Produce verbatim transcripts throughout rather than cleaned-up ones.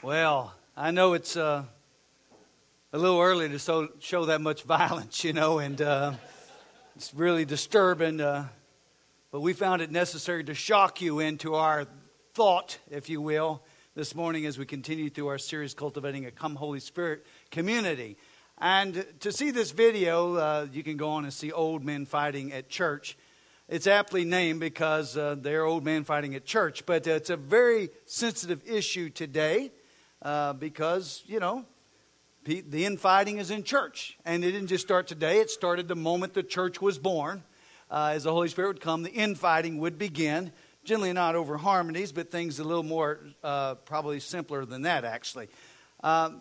Well, I know it's uh, a little early to so, show that much violence, you know, and uh, it's really disturbing. Uh, but we found it necessary to shock you into our thought, if you will, this morning as we continue through our series, Cultivating a Come Holy Spirit Community. And to see this video, uh, you can go on and see Old Men Fighting at Church. It's aptly named because uh, they're old men fighting at church. But uh, it's a very sensitive issue today uh, because, you know, the infighting is in church. And it didn't just start today. It started the moment the church was born. Uh, as the Holy Spirit would come, the infighting would begin. Generally not over harmonies, but things a little more, uh, probably simpler than that, actually. Um,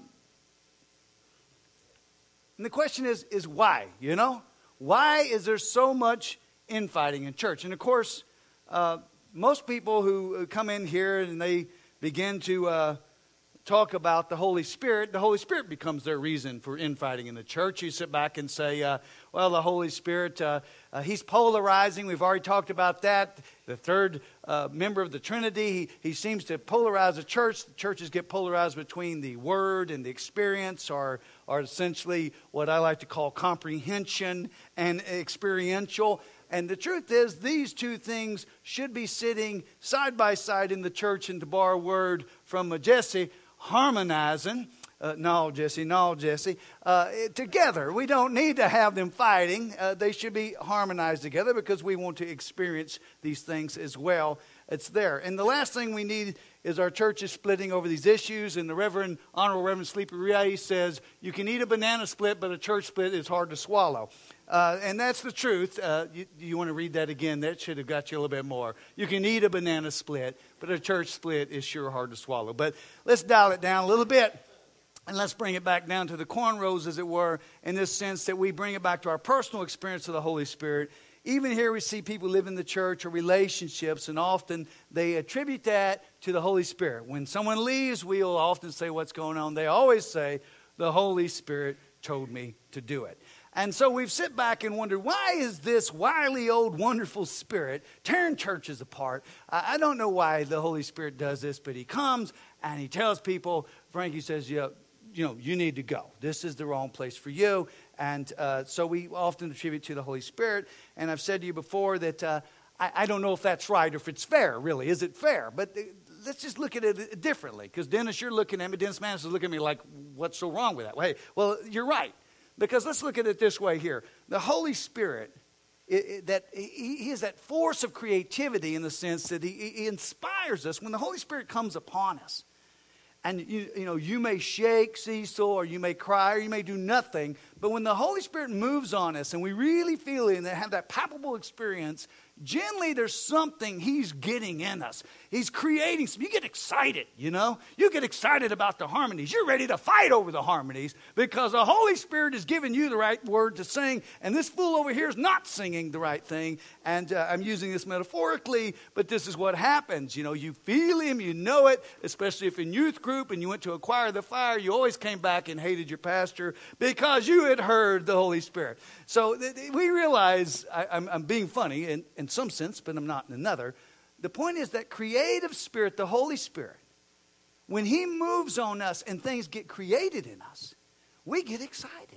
and the question is, is why, you know? Why is there so much infighting in church? And of course, uh, most people who come in here and they begin to uh, talk about the Holy Spirit, the Holy Spirit becomes their reason for infighting in the church. You sit back and say, uh, well, the Holy Spirit, uh, uh, he's polarizing. We've already talked about that. The third uh, member of the Trinity, he, he seems to polarize the church. The churches get polarized between the Word and the experience, or, or essentially what I like to call comprehension and experiential. And the truth is, these two things should be sitting side by side in the church, and to borrow a word from uh, Jesse, harmonizing. Uh, no, Jesse, no, Jesse. Uh, together. We don't need to have them fighting. Uh, they should be harmonized together because we want to experience these things as well. It's there. And the last thing we need is our churches splitting over these issues. And the Reverend, Honorable Reverend Sleepy Ray says, you can eat a banana split, but a church split is hard to swallow. Uh, and that's the truth. Uh, you, you want to read that again? That should have got you a little bit more. You can eat a banana split, but a church split is sure hard to swallow. But let's dial it down a little bit. And let's bring it back down to the cornrows, as it were, in this sense that we bring it back to our personal experience of the Holy Spirit. Even here we see people live in the church or relationships, and often they attribute that to the Holy Spirit. When someone leaves, we'll often say, what's going on? They always say, the Holy Spirit told me to do it. And so we've sit back and wondered, why is this wily old wonderful Spirit tearing churches apart? I don't know why the Holy Spirit does this, but he comes and he tells people, Frankie says, yeah, you know, you need to go. This is the wrong place for you. And uh, so we often attribute to the Holy Spirit. And I've said to you before that uh, I, I don't know if that's right or if it's fair, really. Is it fair? But uh, let's just look at it differently. Because Dennis, you're looking at me. Dennis Manis is looking at me like, what's so wrong with that? Well, hey, well, you're right. Because let's look at it this way here. The Holy Spirit, it, it, that he, he is that force of creativity in the sense that he, he inspires us. When the Holy Spirit comes upon us, and you, you know, you may shake, Cecil, or you may cry, or you may do nothing. But when the Holy Spirit moves on us and we really feel it and have that palpable experience, generally there's something he's getting in us. He's creating some. You get excited, you know. You get excited about the harmonies. You're ready to fight over the harmonies because the Holy Spirit is giving you the right word to sing. And this fool over here is not singing the right thing. And uh, I'm using this metaphorically, but this is what happens. You know, you feel him, you know it, especially if in youth group and you went to acquire the fire, you always came back and hated your pastor because you had heard the Holy Spirit. So th- th- we realize, I, I'm, I'm being funny in, in some sense, but I'm not in another. The point is that creative spirit, the Holy Spirit, when he moves on us and things get created in us, we get excited.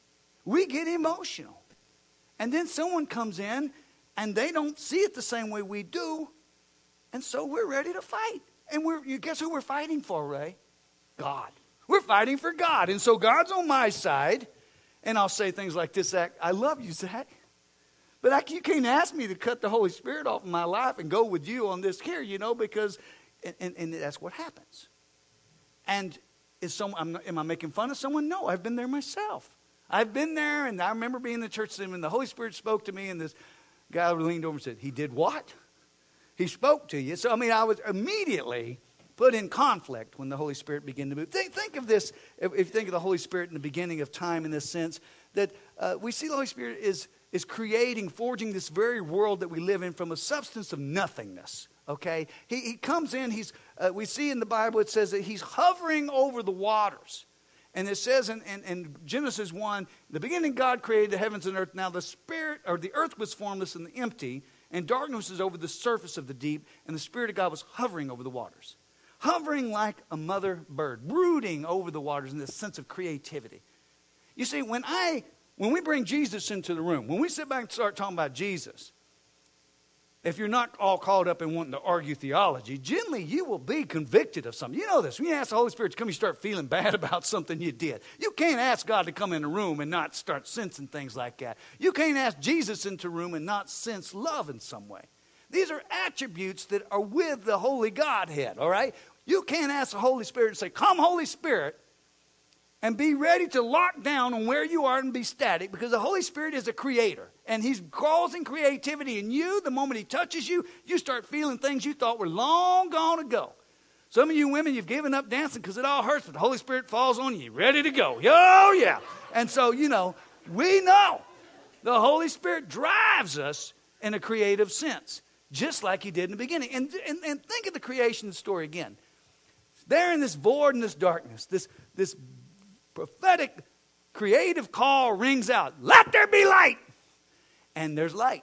We get emotional. And then someone comes in and they don't see it the same way we do. And so we're ready to fight. And we're, you guess who we're fighting for, Ray? God. We're fighting for God. And so God's on my side. And I'll say things like this, Zach, I love you, Zach. But I, you can't ask me to cut the Holy Spirit off of my life and go with you on this here, you know, because, and, and, and that's what happens. And is some, I'm, am I making fun of someone? No, I've been there myself. I've been there, and I remember being in the church, and the Holy Spirit spoke to me, and this guy leaned over and said, he did what? He spoke to you. So, I mean, I was immediately put in conflict when the Holy Spirit began to move. Think, think of this, if you think of the Holy Spirit in the beginning of time in this sense, that uh, we see the Holy Spirit is is creating, forging this very world that we live in from a substance of nothingness, okay? He, he comes in, he's, uh, we see in the Bible, it says that he's hovering over the waters. And it says in, in, in Genesis one, in the beginning God created the heavens and earth. Now the spirit, or the earth was formless and empty, and darkness was over the surface of the deep, and the Spirit of God was hovering over the waters. hovering like a mother bird, brooding over the waters in this sense of creativity. You see, when I, when we bring Jesus into the room, when we sit back and start talking about Jesus, if you're not all caught up in wanting to argue theology, generally you will be convicted of something. You know this. When you ask the Holy Spirit to come, you start feeling bad about something you did. You can't ask God to come in a room and not start sensing things like that. You can't ask Jesus into a room and not sense love in some way. These are attributes that are with the Holy Godhead, all right? You can't ask the Holy Spirit and say, come, Holy Spirit, and be ready to lock down on where you are and be static, because the Holy Spirit is a creator. And he's causing creativity in you. The moment he touches you, you start feeling things you thought were long gone ago. Some of you women, you've given up dancing because it all hurts, but the Holy Spirit falls on you. You're ready to go. Oh, yeah. And so, you know, we know the Holy Spirit drives us in a creative sense, just like he did in the beginning. And, and, and think of the creation story again. There in this void and this darkness, this, this prophetic creative call rings out, let there be light. And there's light.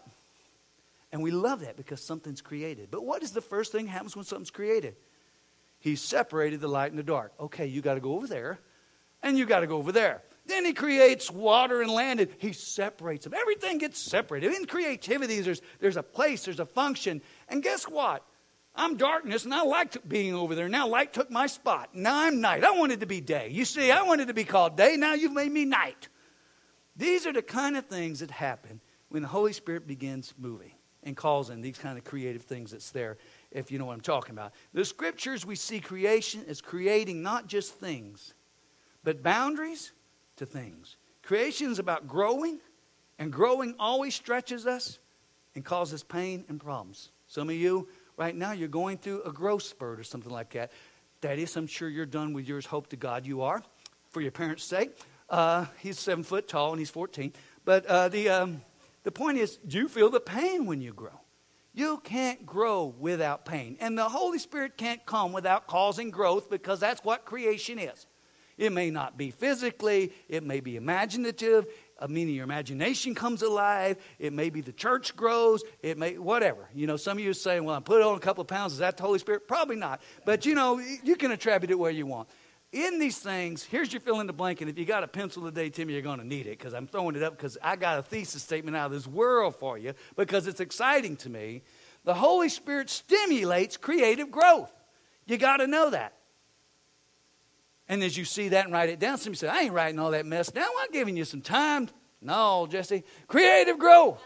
And we love that because something's created. But what is the first thing that happens when something's created? He separated the light and the dark. Okay, you got to go over there, and you got to go over there. Then he creates water and land, and he separates them. Everything gets separated. In creativity, there's, there's a place, there's a function. And guess what? I'm darkness, and I liked being over there. Now light took my spot. Now I'm night. I wanted to be day. You see, I wanted to be called day. Now you've made me night. These are the kind of things that happen when the Holy Spirit begins moving and calls in these kind of creative things that's there, if you know what I'm talking about. The scriptures, we see creation as creating not just things, but boundaries to things. Creation is about growing, and growing always stretches us and causes pain and problems. Some of you, right now, you're going through a growth spurt or something like that. Thaddeus, I'm sure you're done with yours. Hope to God you are, for your parents' sake. Uh, he's seven foot tall, and he's fourteen. But uh, the... Um, The point is, do you feel the pain when you grow? You can't grow without pain. And the Holy Spirit can't come without causing growth, because that's what creation is. It may not be physically. It may be imaginative. I mean, your imagination comes alive. It may be the church grows. It may, whatever. You know, some of you are saying, well, I put on a couple of pounds. Is that the Holy Spirit? Probably not. But, you know, you can attribute it where you want. In these things, here's your fill in the blank, and if you got a pencil today, Timmy, you're going to need it, because I'm throwing it up because I got a thesis statement out of this world for you, because it's exciting to me. The Holy Spirit stimulates creative growth. You got to know that. And as you see that and write it down, somebody say, I ain't writing all that mess down. I'm giving you some time. No, Jesse, creative growth,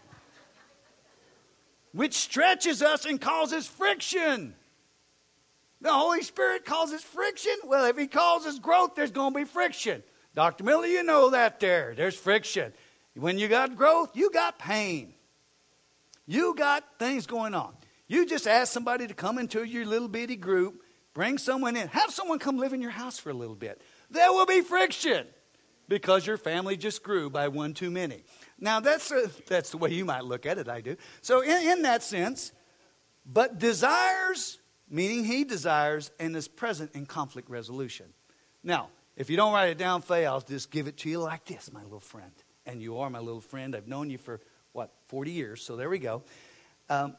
which stretches us and causes friction. The Holy Spirit causes friction. Well, if he causes growth, there's going to be friction. Doctor Miller, you know that there. There's friction. When you got growth, you got pain. You got things going on. You just ask somebody to come into your little bitty group, bring someone in. Have someone come live in your house for a little bit. There will be friction because your family just grew by one too many. Now, that's, a, that's the way you might look at it, I do. So in, in that sense, but desires... meaning he desires and is present in conflict resolution. Now, if you don't write it down, Faye, I'll just give it to you like this, my little friend. And you are my little friend. I've known you for, what, forty years, so there we go. Um,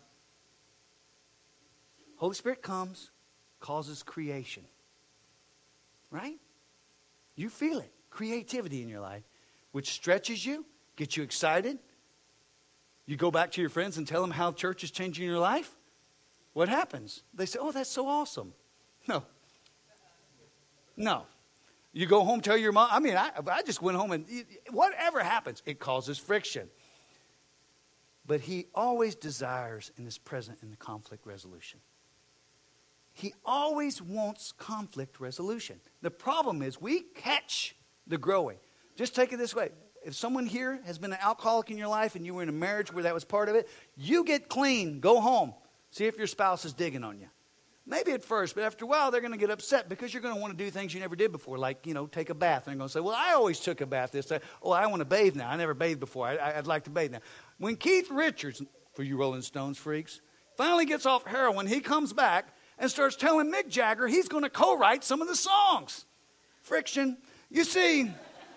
Holy Spirit comes, causes creation. Right? You feel it. Creativity in your life, which stretches you, gets you excited. You go back to your friends and tell them how church is changing your life. What happens? They say, oh, that's so awesome. No. No. You go home, tell your mom. I mean, I, I just went home and whatever happens, it causes friction. But he always desires and is present in the conflict resolution. He always wants conflict resolution. The problem is we catch the growing. Just take it this way. If someone here has been an alcoholic in your life and you were in a marriage where that was part of it, you get clean, go home. See if your spouse is digging on you. Maybe at first, but after a while, they're going to get upset because you're going to want to do things you never did before, like, you know, take a bath. And they're going to say, well, I always took a bath this time. Oh, I want to bathe now. I never bathed before. I, I'd like to bathe now. When Keith Richards, for you Rolling Stones freaks, finally gets off heroin, he comes back and starts telling Mick Jagger he's going to co-write some of the songs. Friction. You see,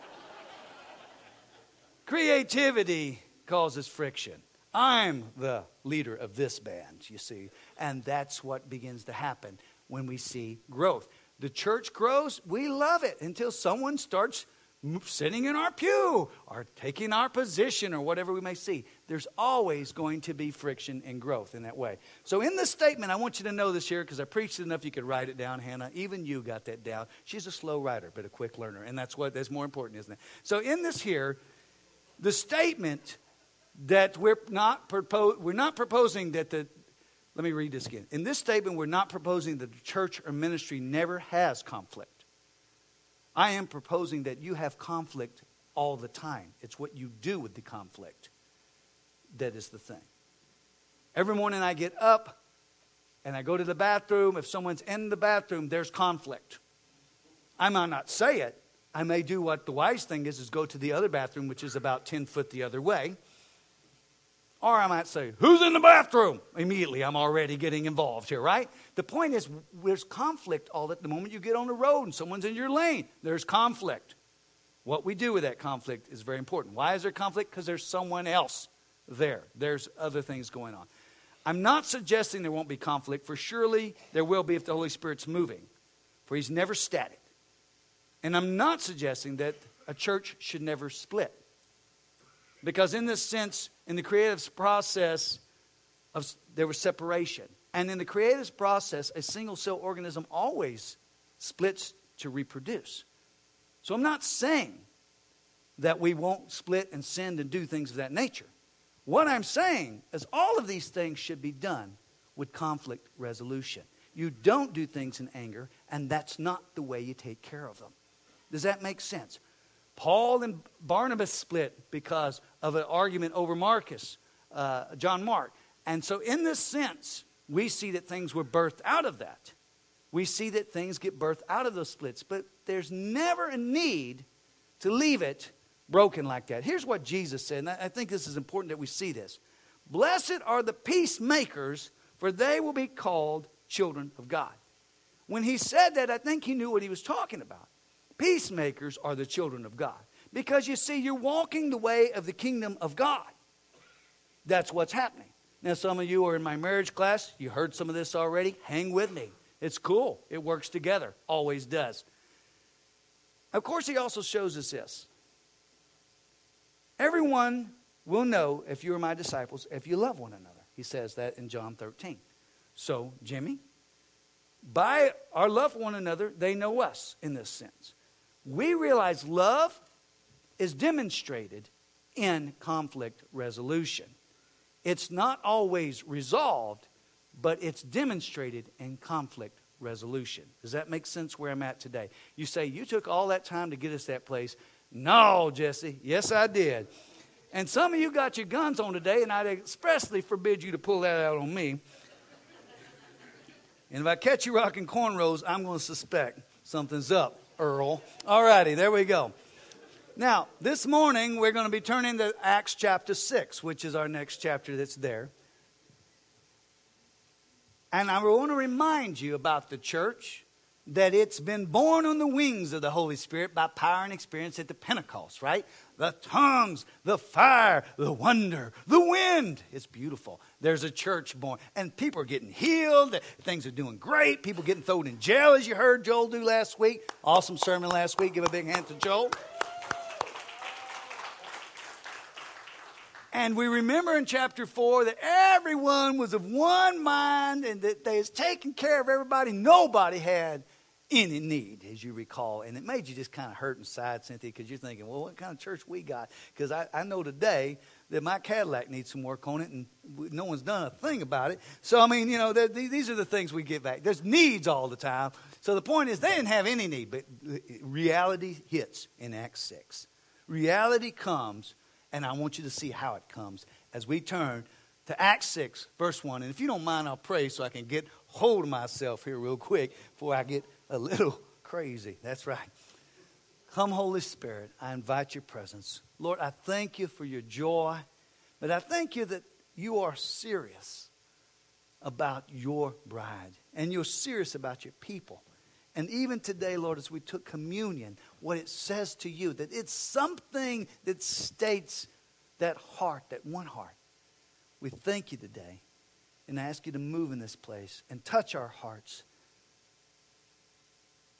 creativity causes friction. I'm the leader of this band, you see, and that's what begins to happen when we see growth. The church grows, we love it until someone starts sitting in our pew or taking our position or whatever we may see. There's always going to be friction and growth in that way. So in this statement, I want you to know this here because I preached it enough you could write it down, Hannah. Even you got that down. She's a slow writer, but a quick learner. And that's what that's more important, isn't it? So in this here, the statement that we're not propose, we're not proposing that the, let me read this again. In this statement, we're not proposing that the church or ministry never has conflict. I am proposing that you have conflict all the time. It's what you do with the conflict that is the thing. Every morning I get up and I go to the bathroom. If someone's in the bathroom, there's conflict. I might not say it. I may do what the wise thing is, is go to the other bathroom, which is about ten foot the other way. Or I might say, who's in the bathroom? Immediately, I'm already getting involved here, right? The point is, there's conflict all at the moment you get on the road and someone's in your lane. There's conflict. What we do with that conflict is very important. Why is there conflict? Because there's someone else there. There's other things going on. I'm not suggesting there won't be conflict, for surely there will be if the Holy Spirit's moving, for he's never static. And I'm not suggesting that a church should never split. Because in this sense, in the creative process, of, there was separation. And in the creative process, a single-cell organism always splits to reproduce. So I'm not saying that we won't split and sin and do things of that nature. What I'm saying is all of these things should be done with conflict resolution. You don't do things in anger, and that's not the way you take care of them. Does that make sense? Paul and Barnabas split because of an argument over Marcus, uh, John Mark. And so in this sense, we see that things were birthed out of that. We see that things get birthed out of those splits. But there's never a need to leave it broken like that. Here's what Jesus said, and I think this is important that we see this. Blessed are the peacemakers, for they will be called children of God. When he said that, I think he knew what he was talking about. Peacemakers are the children of God. Because you see, you're walking the way of the kingdom of God. That's what's happening. Now, some of you are in my marriage class. You heard some of this already. Hang with me. It's cool. It works together. Always does. Of course, he also shows us this. Everyone will know if you are my disciples, if you love one another. He says that in John thirteen. So, Jimmy, by our love for one another, they know us in this sense. We realize love is demonstrated in conflict resolution. It's not always resolved, but it's demonstrated in conflict resolution. Does that make sense where I'm at today? You say, you took all that time to get us that place. No, Jesse. Yes, I did. And some of you got your guns on today, and I'd expressly forbid you to pull that out on me. And if I catch you rocking cornrows, I'm going to suspect something's up, Earl. All righty, there we go. Now, this morning, we're going to be turning to Acts chapter six, which is our next chapter that's there. And I want to remind you about the church, that it's been born on the wings of the Holy Spirit by power and experience at the Pentecost, right? The tongues, the fire, the wonder, the wind. It's beautiful. There's a church born. And people are getting healed. Things are doing great. People getting thrown in jail, as you heard Joel do last week. Awesome sermon last week. Give a big hand to Joel. And we remember in chapter four that everyone was of one mind and that they was taking care of everybody. Nobody had any need, as you recall. And it made you just kind of hurt inside, Cynthia, because you're thinking, well, what kind of church we got? Because I, I know today that my Cadillac needs some work on it, and no one's done a thing about it. So, I mean, you know, these are the things we get back. There's needs all the time. So the point is, they didn't have any need, but reality hits in Acts six. Reality comes, and I want you to see how it comes as we turn to Acts six, verse one. And if you don't mind, I'll pray so I can get hold of myself here real quick before I get a little crazy. That's right. Come, Holy Spirit, I invite your presence. Lord, I thank you for your joy, but I thank you that you are serious about your bride, and you're serious about your people. And even today, Lord, as we took communion, what it says to you, that it's something that states that heart, that one heart. We thank you today and ask you to move in this place and touch our hearts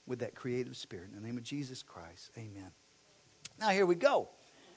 with that creative spirit. In the name of Jesus Christ, amen. Now here we go.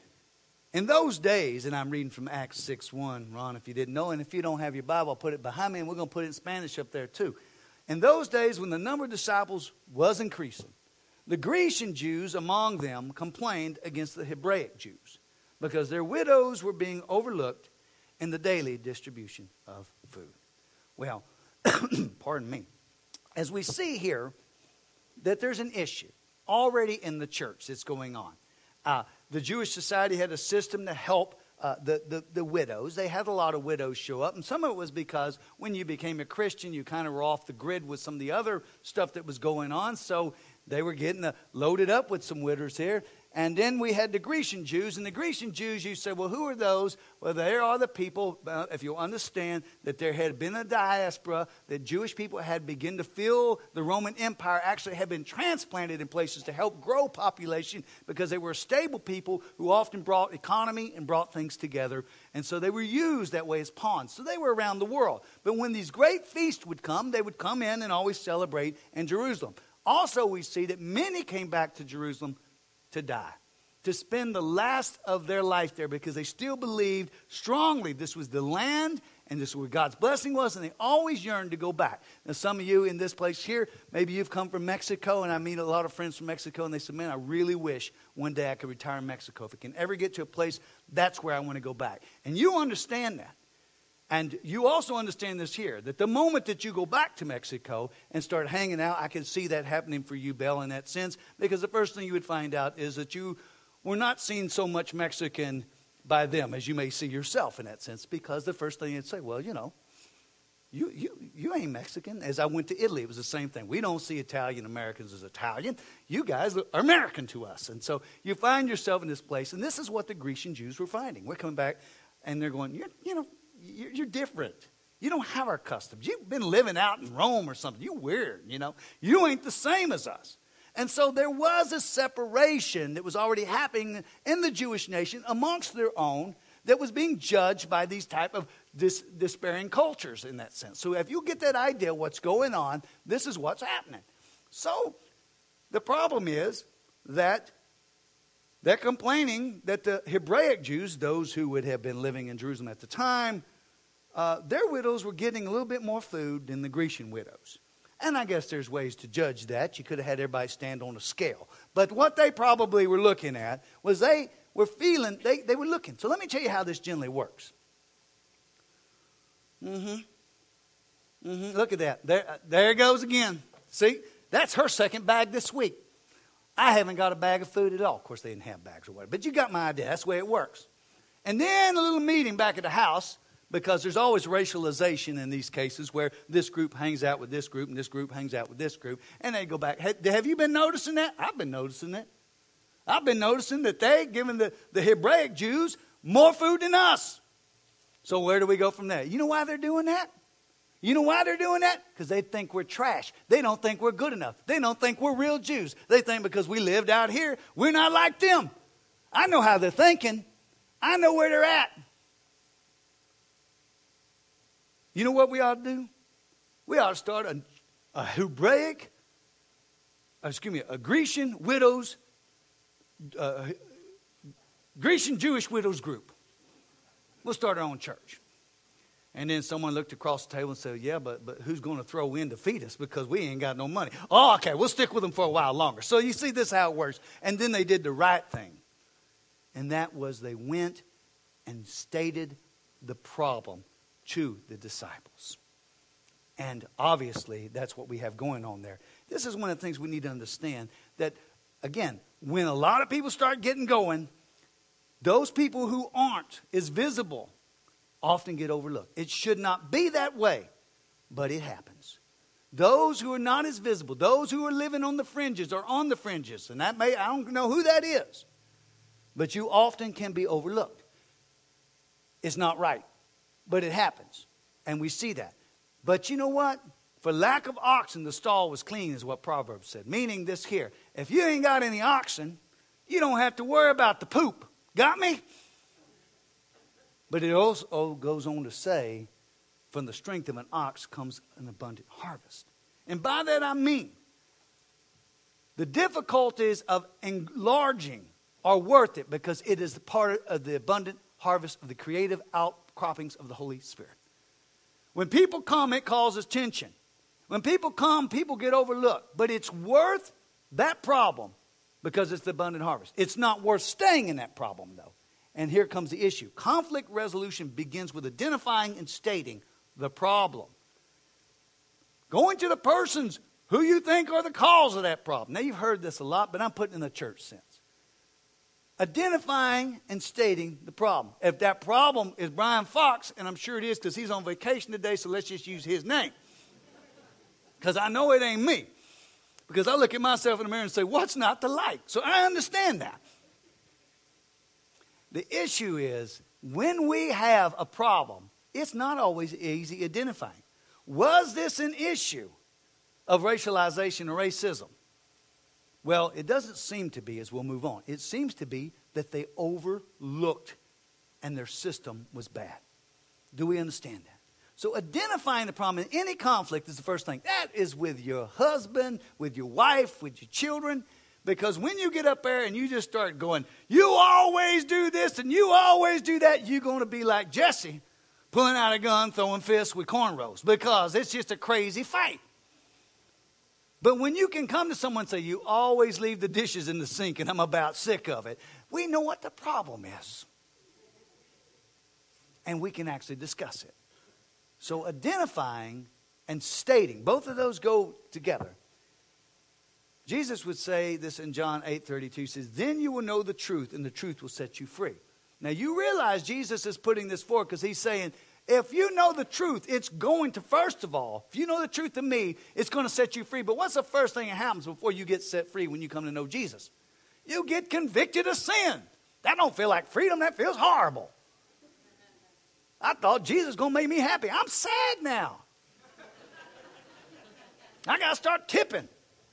In those days, and I'm reading from Acts six one, Ron, if you didn't know, and if you don't have your Bible, I'll put it behind me, and we're going to put it in Spanish up there too. In those days, when the number of disciples was increasing, the Grecian Jews among them complained against the Hebraic Jews because their widows were being overlooked in the daily distribution of food. Well, pardon me. As we see here, that there's an issue already in the church that's going on. Uh, the Jewish society had a system to help uh, the, the, the widows. They had a lot of widows show up. And some of it was because when you became a Christian, you kind of were off the grid with some of the other stuff that was going on. So they were getting uh, loaded up with some widows here. And then we had the Grecian Jews. And the Grecian Jews, you say, well, who are those? Well, there are the people, uh, if you understand, that there had been a diaspora, that Jewish people had begun to feel the Roman Empire actually had been transplanted in places to help grow population because they were stable people who often brought economy and brought things together. And so they were used that way as pawns. So they were around the world. But when these great feasts would come, they would come in and always celebrate in Jerusalem. Also, we see that many came back to Jerusalem to die, to spend the last of their life there because they still believed strongly this was the land and this is where God's blessing was, and they always yearned to go back. Now, some of you in this place here, maybe you've come from Mexico, and I meet a lot of friends from Mexico, and they said, man, I really wish one day I could retire in Mexico. If it can ever get to a place, that's where I want to go back. And you understand that. And you also understand this here, that the moment that you go back to Mexico and start hanging out, I can see that happening for you, Belle, in that sense, because the first thing you would find out is that you were not seen so much Mexican by them as you may see yourself in that sense, because the first thing you'd say, well, you know, you, you, you ain't Mexican. As I went to Italy, it was the same thing. We don't see Italian Americans as Italian. You guys are American to us. And so you find yourself in this place, and this is what the Grecian Jews were finding. We're coming back, and they're going, you're, you know, You're, you're different. You don't have our customs. You've been living out in Rome or something. You're weird, you know. You ain't the same as us. And so there was a separation that was already happening in the Jewish nation amongst their own that was being judged by these type of dis- despairing cultures in that sense. So if you get that idea of what's going on, this is what's happening. So the problem is that they're complaining that the Hebraic Jews, those who would have been living in Jerusalem at the time, uh, their widows were getting a little bit more food than the Grecian widows. And I guess there's ways to judge that. You could have had everybody stand on a scale. But what they probably were looking at was they were feeling, they, they were looking. So let me tell you how this generally works. Mm-hmm. Mm-hmm. Look at that. There, there it goes again. See, that's her second bag this week. I haven't got a bag of food at all. Of course, they didn't have bags or whatever. But you got my idea. That's the way it works. And then a little meeting back at the house, because there's always racialization in these cases where this group hangs out with this group and this group hangs out with this group. And they go back. Hey, have you been noticing that? I've been noticing that. I've been noticing that they giving the, the Hebraic Jews more food than us. So where do we go from there? You know why they're doing that? You know why they're doing that? Because they think we're trash. They don't think we're good enough. They don't think we're real Jews. They think because we lived out here, we're not like them. I know how they're thinking. I know where they're at. You know what we ought to do? We ought to start a, a Hebraic, excuse me, a Grecian widows, uh, Grecian Jewish widows group. We'll start our own church. And then someone looked across the table and said, yeah, but, but who's going to throw in to feed us because we ain't got no money? Oh, okay, we'll stick with them for a while longer. So you see this how it works. And then they did the right thing. And that was they went and stated the problem to the disciples. And obviously, that's what we have going on there. This is one of the things we need to understand. That, again, when a lot of people start getting going, those people who aren't as visible often get overlooked. It should not be that way, but it happens. Those who are not as visible, those who are living on the fringes or on the fringes, and that may, I don't know who that is, but you often can be overlooked. It's not right, but it happens, and we see that. But you know what? For lack of oxen, the stall was clean, is what Proverbs said. Meaning this here, if you ain't got any oxen, you don't have to worry about the poop. Got me? But it also goes on to say, from the strength of an ox comes an abundant harvest. And by that I mean, The difficulties of enlarging are worth it because it is the part of the abundant harvest of the creative outcroppings of the Holy Spirit. When people come, it causes tension. When people come, people get overlooked. But it's worth that problem because it's the abundant harvest. It's not worth staying in that problem, though. And here comes the issue. Conflict resolution begins with identifying and stating the problem. Going to the persons who you think are the cause of that problem. Now, you've heard this a lot, but I'm putting it in the church sense. Identifying and stating the problem. If that problem is Brian Fox, and I'm sure it is because he's on vacation today, so let's just use his name. Because I know it ain't me. Because I look at myself in the mirror and say, what's not to like? So I understand that. The issue is, when we have a problem, it's not always easy identifying. Was this an issue of racialization or racism? Well, it doesn't seem to be, as we'll move on. It seems to be that they overlooked and their system was bad. Do we understand that? So identifying the problem in any conflict is the first thing. That is with your husband, with your wife, with your children. Because when you get up there and you just start going, you always do this and you always do that, you're going to be like Jesse, pulling out a gun, throwing fists with cornrows. Because it's just a crazy fight. But when you can come to someone and say, you always leave the dishes in the sink and I'm about sick of it, we know what the problem is. And we can actually discuss it. So identifying and stating, both of those go together. Jesus would say this in John eight thirty-two, says, then you will know the truth and the truth will set you free. Now you realize Jesus is putting this forward because he's saying, if you know the truth, it's going to, first of all, if you know the truth of me, it's going to set you free. But what's the first thing that happens before you get set free when you come to know Jesus? You get convicted of sin. That don't feel like freedom. That feels horrible. I thought Jesus was going to make me happy. I'm sad now. I got to start tipping.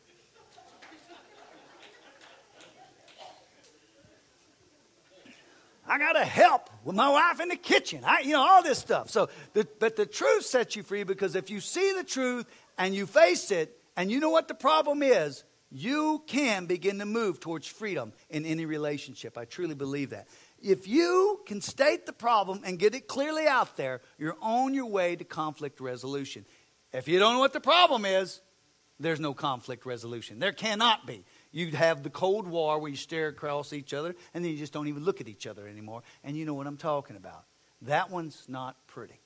I got to help with my wife in the kitchen. I, you know, all this stuff. So, the, but the truth sets you free because if you see the truth and you face it and you know what the problem is, you can begin to move towards freedom in any relationship. I truly believe that. If you can state the problem and get it clearly out there, you're on your way to conflict resolution. If you don't know what the problem is, there's no conflict resolution. There cannot be. You'd have the Cold War where you stare across each other and then you just don't even look at each other anymore. And you know what I'm talking about. That one's not pretty.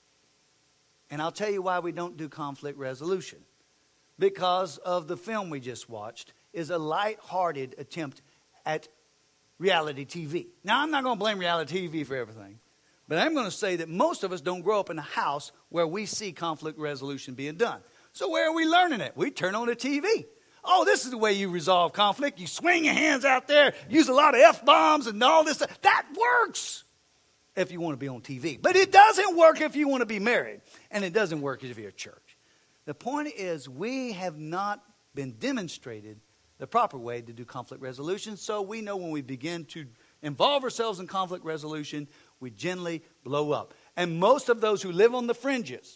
And I'll tell you why we don't do conflict resolution. Because of the film we just watched is a light-hearted attempt at reality T V. Now, I'm not going to blame reality T V for everything. But I'm going to say that most of us don't grow up in a house where we see conflict resolution being done. So where are we learning it? We turn on the T V. Oh, this is the way you resolve conflict. You swing your hands out there, use a lot of F-bombs and all this stuff. That works if you want to be on T V. But it doesn't work if you want to be married. And it doesn't work if you're a church. The point is we have not been demonstrated the proper way to do conflict resolution. So we know when we begin to involve ourselves in conflict resolution, we generally blow up. And most of those who live on the fringes,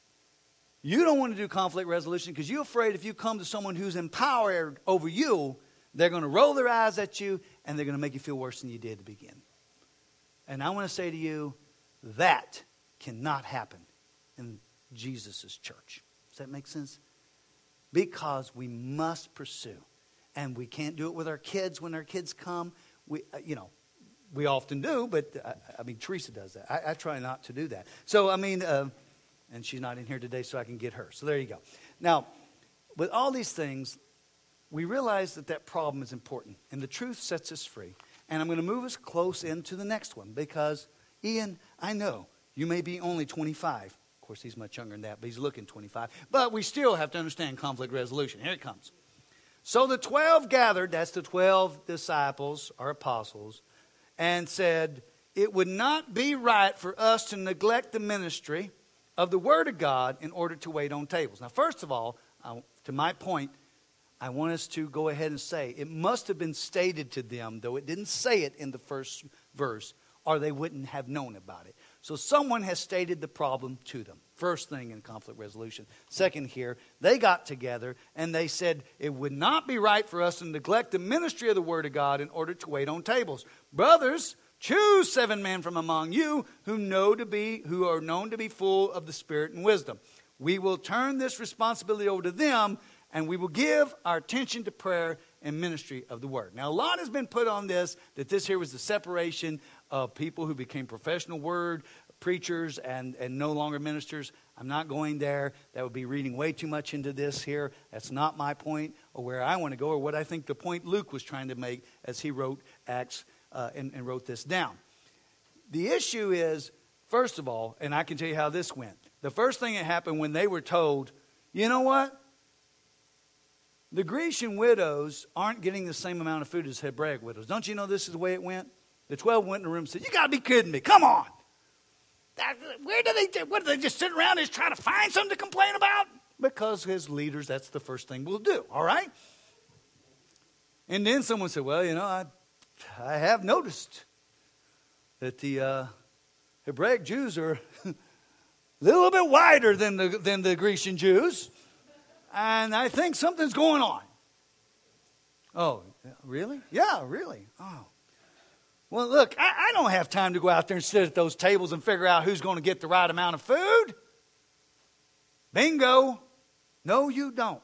you don't want to do conflict resolution because you're afraid if you come to someone who's empowered over you, they're going to roll their eyes at you and they're going to make you feel worse than you did to begin. And I want to say to you, that cannot happen in Jesus' church. Does that make sense? Because we must pursue. And we can't do it with our kids when our kids come. We, uh, you know, we often do, but uh, I mean, Teresa does that. I, I try not to do that. So, I mean, uh, and she's not in here today, so I can get her. So there you go. Now, with all these things, we realize that that problem is important. And the truth sets us free. And I'm going to move us close into the next one. Because, Ian, I know you may be only twenty-five. Of course, he's much younger than that, but he's looking twenty-five. But we still have to understand conflict resolution. Here it comes. So the twelve gathered, that's the twelve disciples or apostles, and said, it would not be right for us to neglect the ministry of the Word of God in order to wait on tables. Now, first of all, I, to my point, I want us to go ahead and say, it must have been stated to them, though it didn't say it in the first verse, or they wouldn't have known about it. So someone has stated the problem to them. First thing in conflict resolution. Second here, they got together and they said it would not be right for us to neglect the ministry of the Word of God in order to wait on tables. Brothers, choose seven men from among you who know to be who are known to be full of the Spirit and wisdom. We will turn this responsibility over to them, and we will give our attention to prayer and ministry of the Word. Now, a lot has been put on this, that this here was the separation of people who became professional Word preachers and, and no longer ministers. I'm not going there. That would be reading way too much into this here. That's not my point or where I want to go or what I think the point Luke was trying to make as he wrote Acts uh, and, and wrote this down. The issue is, first of all, and I can tell you how this went. The first thing that happened when they were told, you know what? The Grecian widows aren't getting the same amount of food as Hebraic widows. Don't you know this is the way it went? The twelve went in the room and said, you got to be kidding me. Come on. That, where do they, what, do they just sit around and just try to find something to complain about? Because as leaders, that's the first thing we'll do, all right? And then someone said, well, you know, I, I have noticed that the uh, Hebraic Jews are a little bit wider than the, than the Grecian Jews, and I think something's going on. Oh, really? Yeah, really? Oh. Well, look, I, I don't have time to go out there and sit at those tables and figure out who's going to get the right amount of food. Bingo. No, you don't.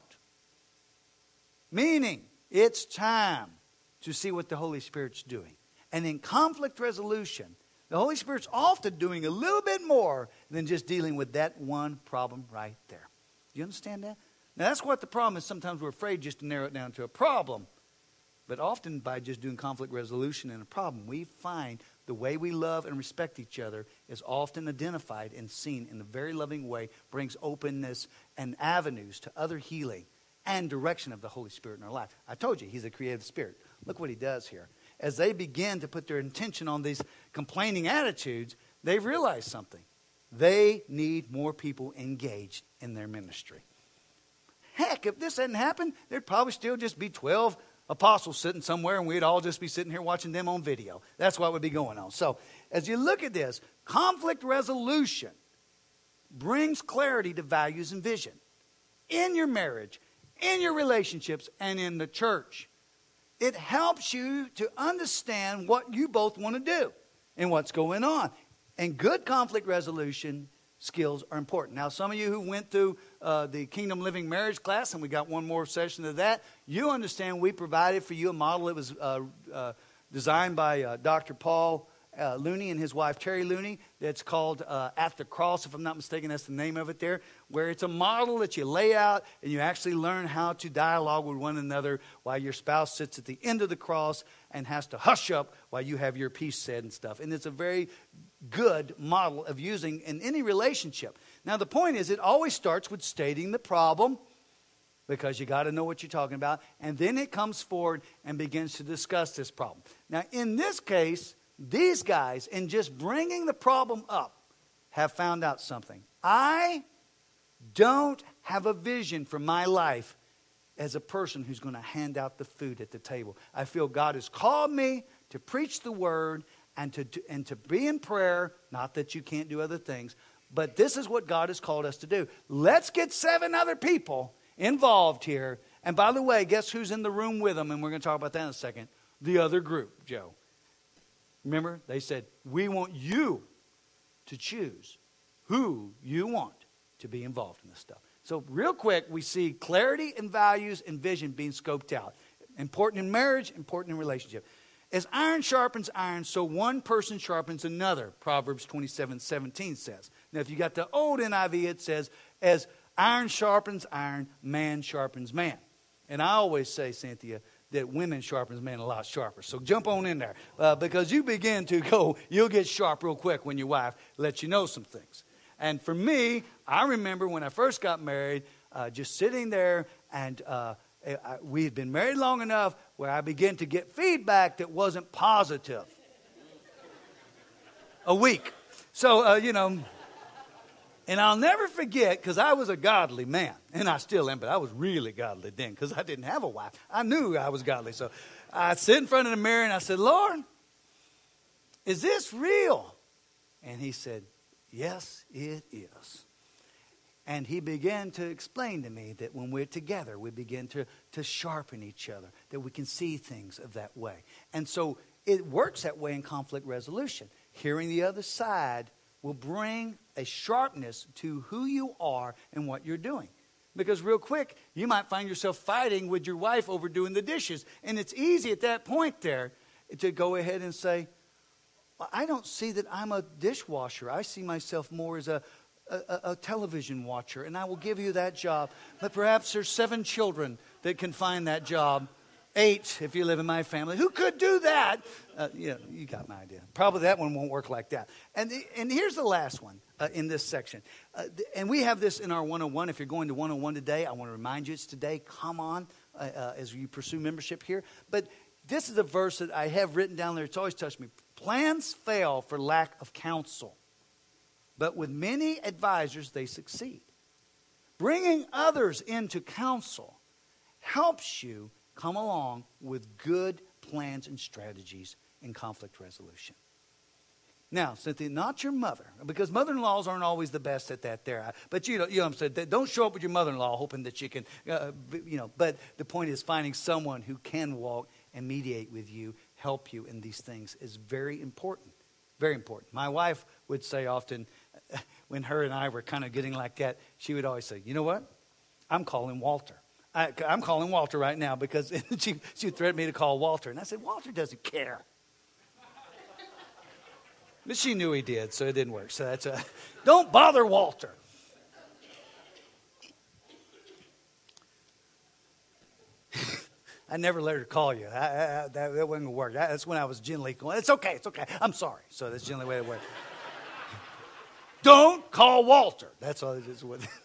Meaning, it's time to see what the Holy Spirit's doing. And in conflict resolution, the Holy Spirit's often doing a little bit more than just dealing with that one problem right there. Do you understand that? Now, that's what the problem is. Sometimes we're afraid just to narrow it down to a problem. But often by just doing conflict resolution and a problem, we find the way we love and respect each other is often identified and seen in a very loving way, brings openness and avenues to other healing and direction of the Holy Spirit in our life. I told you, He's a creative spirit. Look what He does here. As they begin to put their intention on these complaining attitudes, they've realized something. They need more people engaged in their ministry. Heck, if this hadn't happened, there'd probably still just be twelve apostles sitting somewhere, and we'd all just be sitting here watching them on video. That's what would be going on. So, as you look at this, conflict resolution brings clarity to values and vision in your marriage, in your relationships, and in the church. It helps you to understand what you both want to do and what's going on. And good conflict resolution skills are important. Now, some of you who went through uh, the Kingdom Living Marriage class, and we got one more session of that, you understand we provided for you a model that was uh, uh, designed by uh, Doctor Paul uh, Looney and his wife Terry Looney. That's called uh, At the Cross, if I'm not mistaken, that's the name of it there, where it's a model that you lay out and you actually learn how to dialogue with one another while your spouse sits at the end of the cross and has to hush up while you have your piece said and stuff. And it's a very good model of using in any relationship. Now, the point is, it always starts with stating the problem, because you got to know what you're talking about, and then it comes forward and begins to discuss this problem. Now, in this case, these guys, in just bringing the problem up, have found out something. I don't have a vision for my life as a person who's going to hand out the food at the table. I feel God has called me to preach the word and to, to and to be in prayer. Not that you can't do other things, but this is what God has called us to do. Let's get seven other people involved here. And by the way, guess who's in the room with them? And we're going to talk about that in a second. The other group, Joe. Remember, they said, we want you to choose who you want to be involved in this stuff. So real quick, we see clarity and values and vision being scoped out. Important in marriage, important in relationship. As iron sharpens iron, so one person sharpens another, Proverbs twenty-seven seventeen says. Now, if you got the old N I V, it says, as iron sharpens iron, man sharpens man. And I always say, Cynthia, that women sharpens men a lot sharper. So jump on in there, uh, because you begin to go, you'll get sharp real quick when your wife lets you know some things. And for me, I remember when I first got married, uh, just sitting there, and uh, I, we had been married long enough where I began to get feedback that wasn't positive. A week. So, uh, you know, and I'll never forget, because I was a godly man, and I still am, but I was really godly then because I didn't have a wife. I knew I was godly. So I sit in front of the mirror and I said, Lord, is this real? And he said, yes, it is. And he began to explain to me that when we're together, we begin to, to sharpen each other, that we can see things of that way. And so it works that way in conflict resolution. Hearing the other side will bring a sharpness to who you are and what you're doing. Because real quick, you might find yourself fighting with your wife over doing the dishes. And it's easy at that point there to go ahead and say, well, I don't see that I'm a dishwasher. I see myself more as a, a, a television watcher, and I will give you that job. But perhaps there's seven children that can find that job. Eight, if you live in my family. Who could do that? Uh, yeah, you got my idea. Probably that one won't work like that. And the, and here's the last one uh, in this section. Uh, th- and we have this in our one oh one. If you're going to one oh one today, I want to remind you it's today. Come on uh, uh, as you pursue membership here. But this is a verse that I have written down there. It's always touched me. Plans fail for lack of counsel, but with many advisors they succeed. Bringing others into counsel helps you come along with good plans and strategies in conflict resolution. Now, Cynthia, not your mother, because mother-in-laws aren't always the best at that there. But you know, you know what I'm saying? Don't show up with your mother-in-law hoping that you can, uh, you know. But the point is finding someone who can walk and mediate with you, help you in these things is very important. Very important. My wife would say often, when her and I were kind of getting like that, she would always say, you know what? I'm calling Walter. I, I'm calling Walter right now because she, she would threaten me to call Walter. And I said, Walter doesn't care. But she knew he did, so it didn't work. So that's a, don't bother Walter. I never let her call you. I, I, that, that wasn't going to work. That's when I was gently going, it's okay, it's okay. I'm sorry. So that's generally the way it works. Don't call Walter. That's all it is.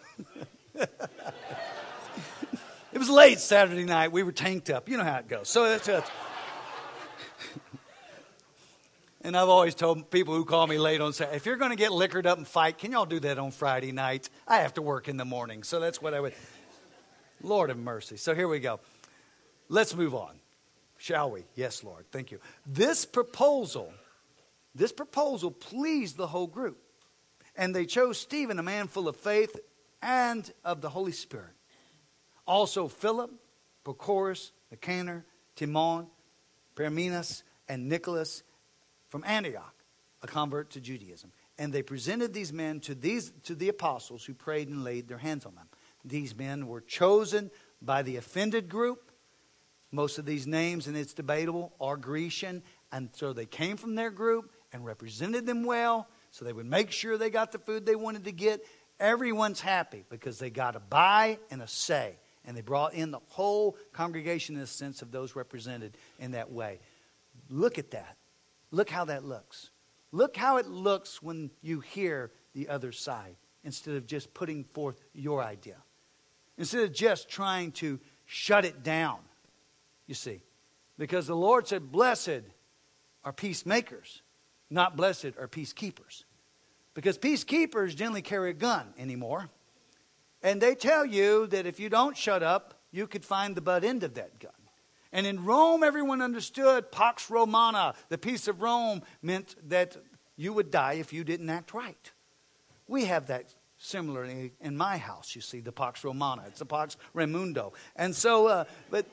It was late Saturday night. We were tanked up. You know how it goes. So that's it. And I've always told people who call me late on Saturday, if you're going to get liquored up and fight, can y'all do that on Friday night? I have to work in the morning. So that's what I would. Lord have mercy. So here we go. Let's move on. Shall we? Yes, Lord. Thank you. This proposal, this proposal pleased the whole group. And they chose Stephen, a man full of faith and of the Holy Spirit. Also Philip, Prochorus, Nicanor, Timon, Parmenas, and Nicholas from Antioch, a convert to Judaism. And they presented these men to these to the apostles who prayed and laid their hands on them. These men were chosen by the offended group. Most of these names, and it's debatable, are Grecian. And so they came from their group and represented them well. So they would make sure they got the food they wanted to get. Everyone's happy because they got a buy and a say. And they brought in the whole congregation in the sense of those represented in that way. Look at that. Look how that looks. Look how it looks when you hear the other side instead of just putting forth your idea. Instead of just trying to shut it down, you see. Because the Lord said, blessed are peacemakers, not blessed are peacekeepers. Because peacekeepers generally carry a gun anymore. And they tell you that if you don't shut up, you could find the butt end of that gun. And in Rome, everyone understood Pax Romana. The peace of Rome meant that you would die if you didn't act right. We have that similarly in my house, you see, the Pax Romana. It's the Pax Raimundo. And so, uh, but,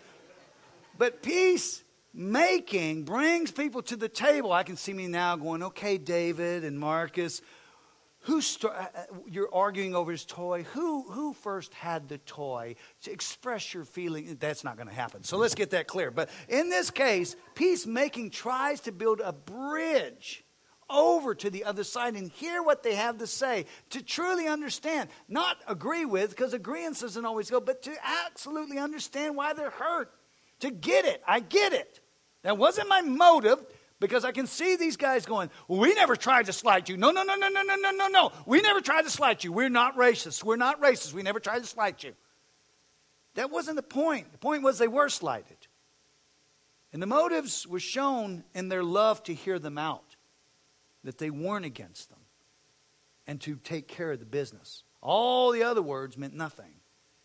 but peace making brings people to the table. I can see me now going, okay, David and Marcus, Who st- you're arguing over his toy. Who who first had the toy? To express your feeling. That's not going to happen. So let's get that clear. But in this case, peacemaking tries to build a bridge over to the other side and hear what they have to say. To truly understand. Not agree with, because agreeance doesn't always go, but to absolutely understand why they're hurt. To get it. I get it. That wasn't my motive. Because I can see these guys going, well, we never tried to slight you. No, no, no, no, no, no, no, no, no. We never tried to slight you. We're not racist. We're not racist. We never tried to slight you. That wasn't the point. The point was they were slighted. And the motives were shown in their love to hear them out. That they weren't against them. And to take care of the business. All the other words meant nothing.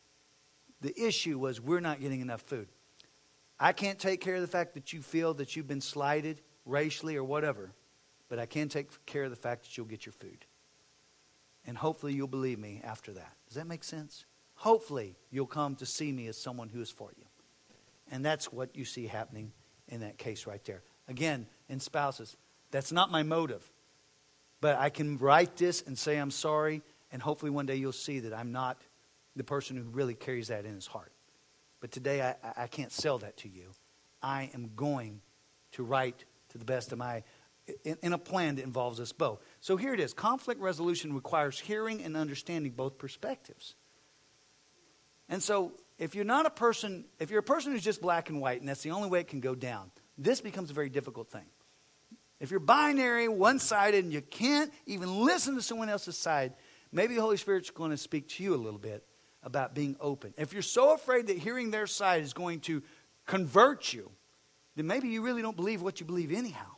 The issue was we're not getting enough food. I can't take care of the fact that you feel that you've been slighted racially or whatever, but I can take care of the fact that you'll get your food. And hopefully you'll believe me after that. Does that make sense? Hopefully you'll come to see me as someone who is for you. And that's what you see happening in that case right there. Again, in spouses, that's not my motive. But I can write this and say I'm sorry, and hopefully one day you'll see that I'm not the person who really carries that in his heart. But today I, I can't sell that to you. I am going to write to the best of my, in, in a plan that involves us both. So here it is. Conflict resolution requires hearing and understanding both perspectives. And so if you're not a person, if you're a person who's just black and white, and that's the only way it can go down, this becomes a very difficult thing. If you're binary, one-sided, and you can't even listen to someone else's side, maybe the Holy Spirit's going to speak to you a little bit about being open. If you're so afraid that hearing their side is going to convert you, then maybe you really don't believe what you believe anyhow.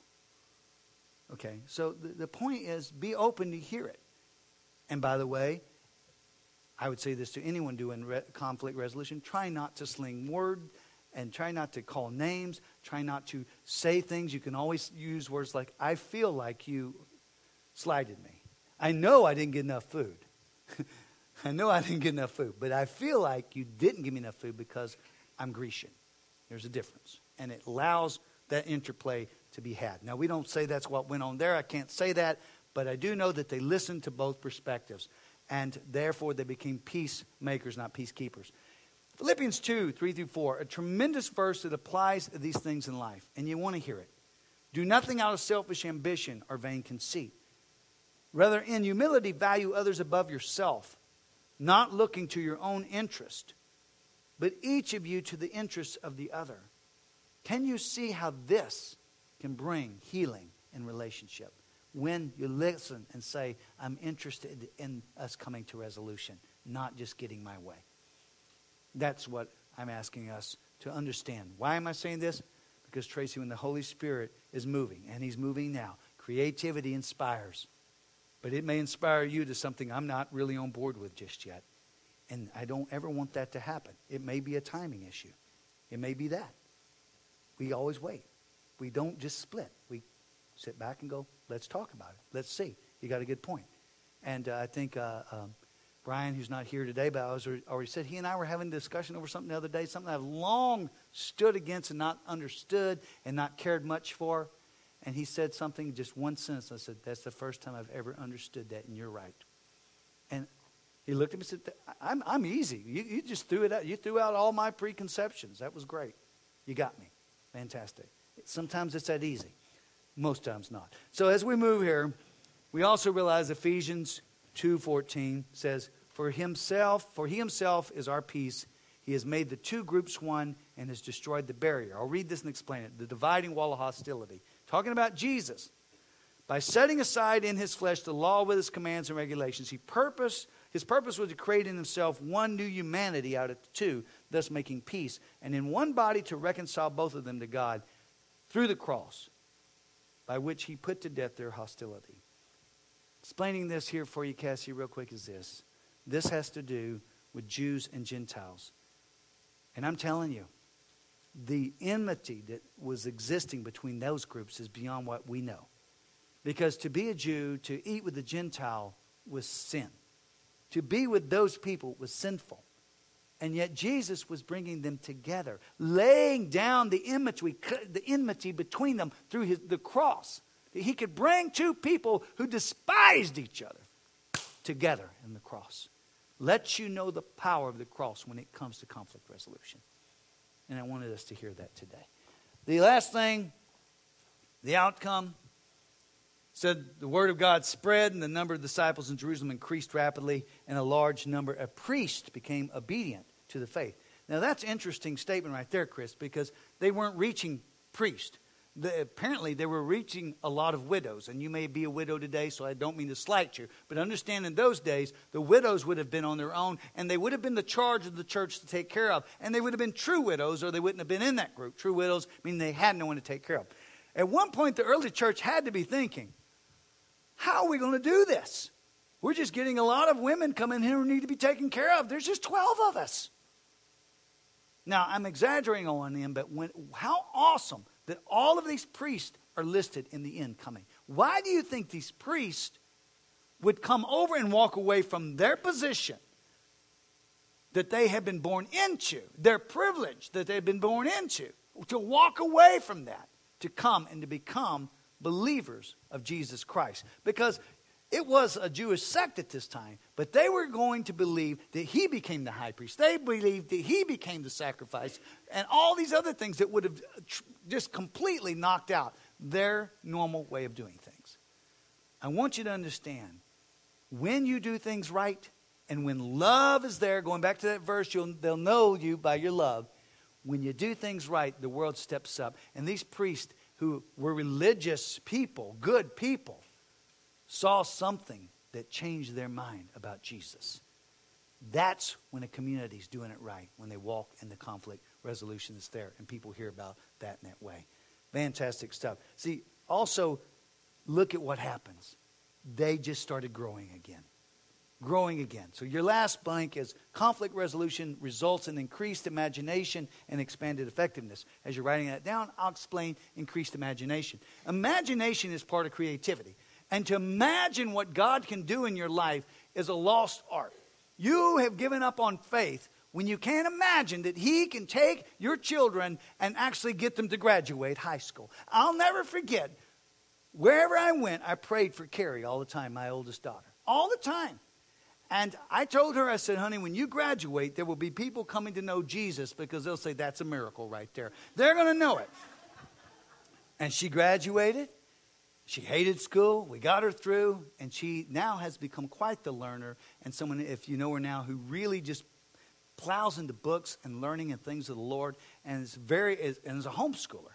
Okay, so the, the point is be open to hear it. And by the way, I would say this to anyone doing re- conflict resolution. Try not to sling word and try not to call names. Try not to say things. You can always use words like, I feel like you slighted me. I know I didn't get enough food. I know I didn't get enough food. But I feel like you didn't give me enough food because I'm Grecian. There's a difference. And it allows that interplay to be had. Now, we don't say that's what went on there. I can't say that. But I do know that they listened to both perspectives. And therefore, they became peacemakers, not peacekeepers. Philippians two, three through four, a tremendous verse that applies to these things in life. And you want to hear it. Do nothing out of selfish ambition or vain conceit. Rather, in humility, value others above yourself, not looking to your own interest, but each of you to the interest of the other. Can you see how this can bring healing in relationship? When you listen and say, I'm interested in us coming to resolution, not just getting my way. That's what I'm asking us to understand. Why am I saying this? Because, Tracy, when the Holy Spirit is moving, and He's moving now, creativity inspires. But it may inspire you to something I'm not really on board with just yet. And I don't ever want that to happen. It may be a timing issue. It may be that. We always wait. We don't just split. We sit back and go, let's talk about it. Let's see. You got a good point. And uh, I think uh, um, Brian, who's not here today, but I was already said, he and I were having a discussion over something the other day, something I've long stood against and not understood and not cared much for. And he said something, just one sentence. I said, that's the first time I've ever understood that, and you're right. And he looked at me and said, I'm, I'm easy. You, you just threw it out. You threw out all my preconceptions. That was great. You got me. Fantastic. Sometimes it's that easy. Most times not. So as we move here, we also realize Ephesians two fourteen says, For himself, for he himself is our peace. He has made the two groups one and has destroyed the barrier. I'll read this and explain it. The dividing wall of hostility. Talking about Jesus. By setting aside in his flesh the law with its commands and regulations, he purpose, his purpose was to create in himself one new humanity out of the two, thus making peace. And in one body to reconcile both of them to God through the cross, by which he put to death their hostility. Explaining this here for you, Cassie, real quick is this. This has to do with Jews and Gentiles. And I'm telling you, the enmity that was existing between those groups is beyond what we know. Because to be a Jew, to eat with a Gentile was sin. To be with those people was sinful. And yet Jesus was bringing them together, laying down the enmity, the enmity between them through his, the cross. He could bring two people who despised each other together in the cross. Let you know the power of the cross when it comes to conflict resolution. And I wanted us to hear that today. The last thing, the outcome, said the word of God spread and the number of disciples in Jerusalem increased rapidly and a large number of priests became obedient to the faith. Now that's an interesting statement right there, Chris, because they weren't reaching priests. The, apparently they were reaching a lot of widows. And you may be a widow today, so I don't mean to slight you. But understand in those days, the widows would have been on their own. And they would have been the charge of the church to take care of. And they would have been true widows, or they wouldn't have been in that group. True widows meaning they had no one to take care of. At one point, the early church had to be thinking, how are we going to do this? We're just getting a lot of women coming here who need to be taken care of. There's just twelve of us. Now, I'm exaggerating on them, but when, how awesome that all of these priests are listed in the end coming. Why do you think these priests would come over and walk away from their position that they have been born into, their privilege that they've been born into, to walk away from that, to come and to become believers of Jesus Christ? Because it was a Jewish sect at this time, but they were going to believe that he became the high priest. They believed that he became the sacrifice and all these other things that would have just completely knocked out their normal way of doing things. I want you to understand, when you do things right and when love is there, going back to that verse, you'll, they'll know you by your love. When you do things right, the world steps up. And these priests who were religious people, good people, saw something that changed their mind about Jesus. That's when a community's doing it right, when they walk in the conflict resolution that's there, and people hear about that in that way. Fantastic stuff. See, also, look at what happens. They just started growing again. Growing again. So your last blank is conflict resolution results in increased imagination and expanded effectiveness. As you're writing that down, I'll explain increased imagination. Imagination is part of creativity. And to imagine what God can do in your life is a lost art. You have given up on faith when you can't imagine that he can take your children and actually get them to graduate high school. I'll never forget, wherever I went, I prayed for Carrie all the time, my oldest daughter. All the time. And I told her, I said, honey, when you graduate, there will be people coming to know Jesus because they'll say, that's a miracle right there. They're going to know it. And she graduated. She hated school. We got her through. And she now has become quite the learner. And someone, if you know her now, who really just plows into books and learning and things of the Lord. And is very, and is a homeschooler.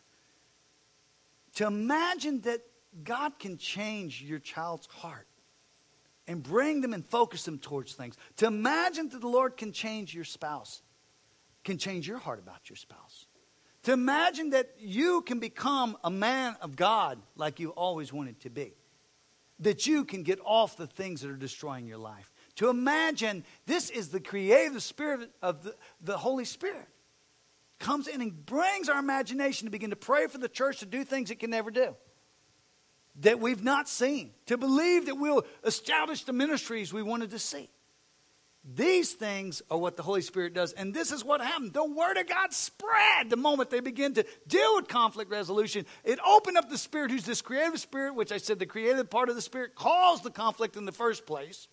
To imagine that God can change your child's heart and bring them and focus them towards things. To imagine that the Lord can change your spouse, can change your heart about your spouse. To imagine that you can become a man of God like you always wanted to be. That you can get off the things that are destroying your life. To imagine this is the creative spirit of the, the Holy Spirit. Comes in and brings our imagination to begin to pray for the church to do things it can never do. That we've not seen. To believe that we'll establish the ministries we wanted to see. These things are what the Holy Spirit does. And this is what happened. The Word of God spread the moment they begin to deal with conflict resolution. It opened up the Spirit, who's this creative spirit, which I said the creative part of the Spirit caused the conflict in the first place.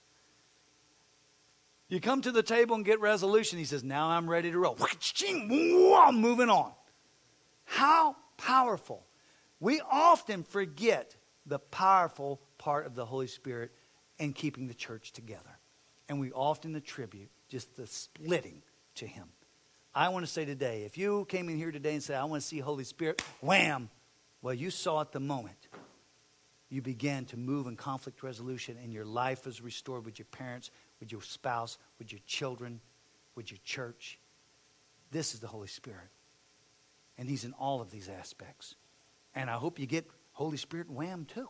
You come to the table and get resolution. He says, now I'm ready to roll. I'm moving on. How powerful. We often forget the powerful part of the Holy Spirit in keeping the church together. And we often attribute just the splitting to him. I want to say today, if you came in here today and said, I want to see Holy Spirit, wham! Well, you saw it the moment you began to move in conflict resolution and your life was restored with your parents, with your spouse, with your children, with your church. This is the Holy Spirit. And he's in all of these aspects. And I hope you get Holy Spirit wham too.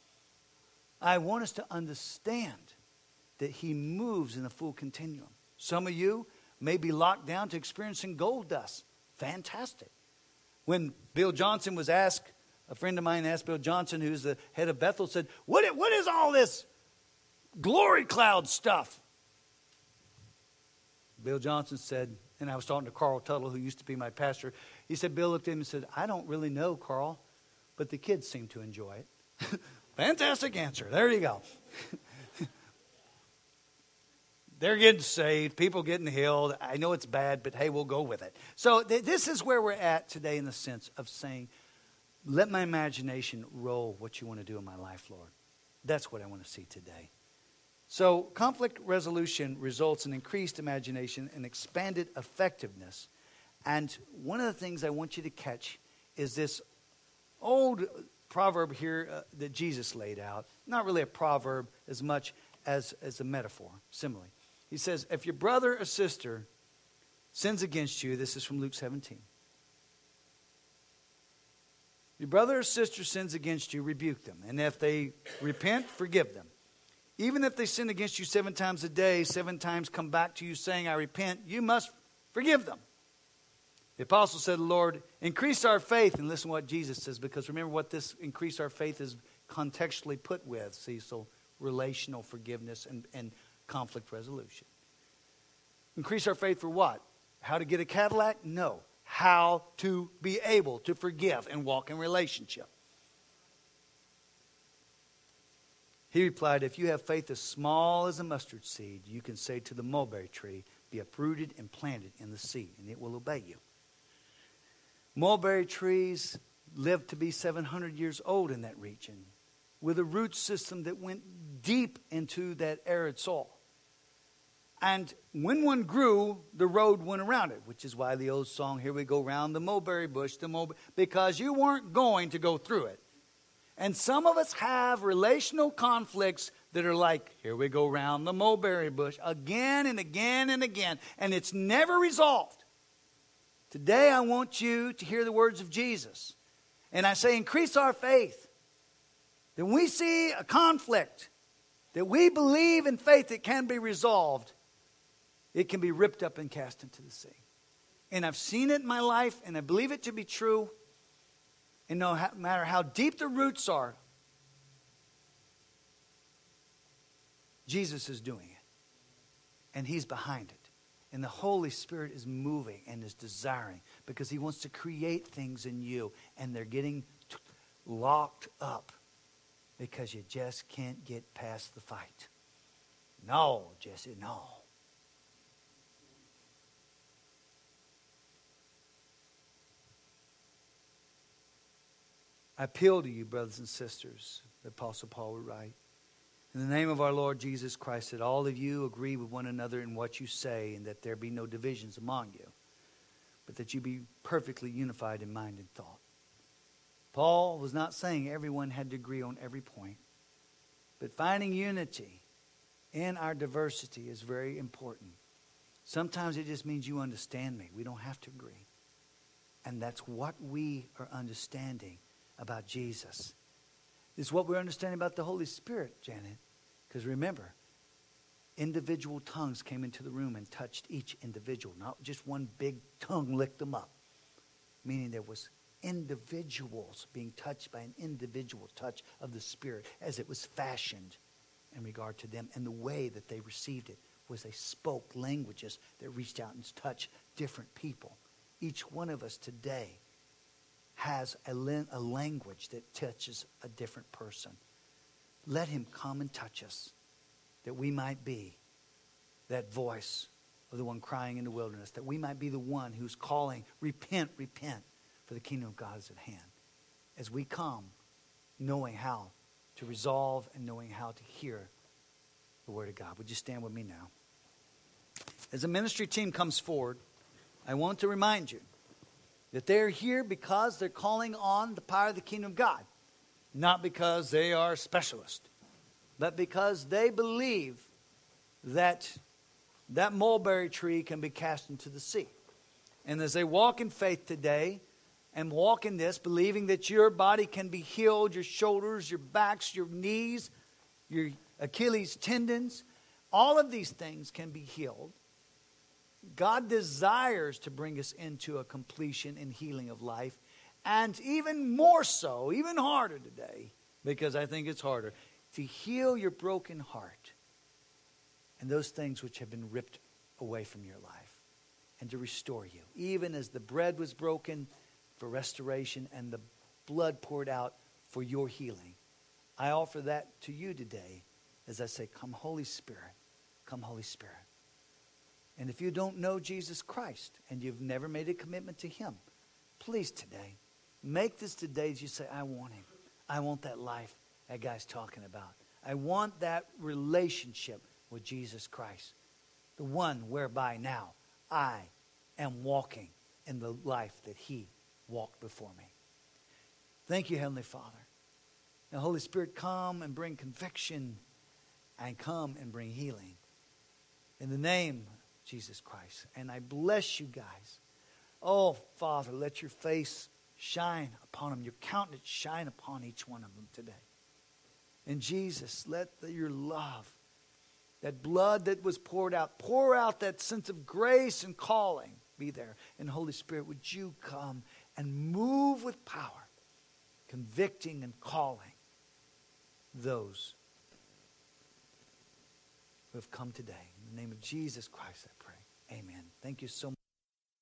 I want us to understand that he moves in a full continuum. Some of you may be locked down to experiencing gold dust. Fantastic. When Bill Johnson was asked, a friend of mine asked Bill Johnson, who's the head of Bethel, said, what, what is all this glory cloud stuff? Bill Johnson said, and I was talking to Carl Tuttle, who used to be my pastor. He said, Bill looked at him and said, I don't really know, Carl, but the kids seem to enjoy it. Fantastic answer. There you go. They're getting saved. People getting healed. I know it's bad, but hey, we'll go with it. So th- this is where we're at today in the sense of saying, let my imagination roll what you want to do in my life, Lord. That's what I want to see today. So conflict resolution results in increased imagination and expanded effectiveness. And one of the things I want you to catch is this old proverb here uh, that Jesus laid out. Not really a proverb as much as, as a metaphor, simile. He says, if your brother or sister sins against you, this is from Luke seventeen. Your brother or sister sins against you, rebuke them. And if they repent, forgive them. Even if they sin against you seven times a day, seven times come back to you saying, I repent, you must forgive them. The apostle said, Lord, increase our faith. And listen to what Jesus says, because remember what this increase our faith is contextually put with, Cecil, relational forgiveness and, and conflict resolution. Increase our faith for what? How to get a Cadillac? No. How to be able to forgive and walk in relationship. He replied, if you have faith as small as a mustard seed, you can say to the mulberry tree, be uprooted and planted in the sea, and it will obey you. Mulberry trees lived to be seven hundred years old in that region, with a root system that went deep into that arid soil. And when one grew, the road went around it, which is why the old song, here we go round the mulberry bush, the mulberry, because you weren't going to go through it. And some of us have relational conflicts that are like, here we go round the mulberry bush again and again and again, and it's never resolved. Today I want you to hear the words of Jesus. And I say, increase our faith. That when we see a conflict, that we believe in faith that can be resolved, it can be ripped up and cast into the sea. And I've seen it in my life, and I believe it to be true. And no matter how deep the roots are, Jesus is doing it. And He's behind it. And the Holy Spirit is moving and is desiring, because He wants to create things in you. And they're getting t- locked up because you just can't get past the fight. No, Jesse, no. I appeal to you, brothers and sisters, the Apostle Paul would write, in the name of our Lord Jesus Christ, that all of you agree with one another in what you say, and that there be no divisions among you, but that you be perfectly unified in mind and thought. Paul was not saying everyone had to agree on every point, but finding unity in our diversity is very important. Sometimes it just means you understand me. We don't have to agree. And that's what we are understanding about Jesus. It's what we're understanding about the Holy Spirit, Janet. Because remember, individual tongues came into the room and touched each individual. Not just one big tongue licked them up. Meaning there was individuals being touched by an individual touch of the Spirit as it was fashioned in regard to them. And the way that they received it was they spoke languages that reached out and touched different people. Each one of us today has a, a language that touches a different person. Let Him come and touch us, that we might be that voice of the one crying in the wilderness, that we might be the one who's calling, repent, repent, for the kingdom of God is at hand. As we come, knowing how to resolve and knowing how to hear the word of God. Would you stand with me now? As the ministry team comes forward, I want to remind you that they're here because they're calling on the power of the kingdom of God. Not because they are specialists, but because they believe that that mulberry tree can be cast into the sea. And as they walk in faith today and walk in this, believing that your body can be healed, your shoulders, your backs, your knees, your Achilles tendons, all of these things can be healed. God desires to bring us into a completion and healing of life. And even more so, even harder today, because I think it's harder, to heal your broken heart and those things which have been ripped away from your life, and to restore you. Even as the bread was broken for restoration and the blood poured out for your healing. I offer that to you today as I say, come Holy Spirit, come Holy Spirit. And if you don't know Jesus Christ and you've never made a commitment to Him, please today, make this today as you say, I want Him. I want that life that guy's talking about. I want that relationship with Jesus Christ. The one whereby now I am walking in the life that He walked before me. Thank you, Heavenly Father. Now, Holy Spirit, come and bring conviction and come and bring healing. In the name of Jesus Christ. And I bless you guys. Oh, Father, let your face shine upon them. Your countenance shine upon each one of them today. And Jesus, let the, your love, that blood that was poured out, pour out that sense of grace and calling be there. And Holy Spirit, would you come and move with power, convicting and calling those who have come today. In the name of Jesus Christ, I pray. Amen. Thank you so much.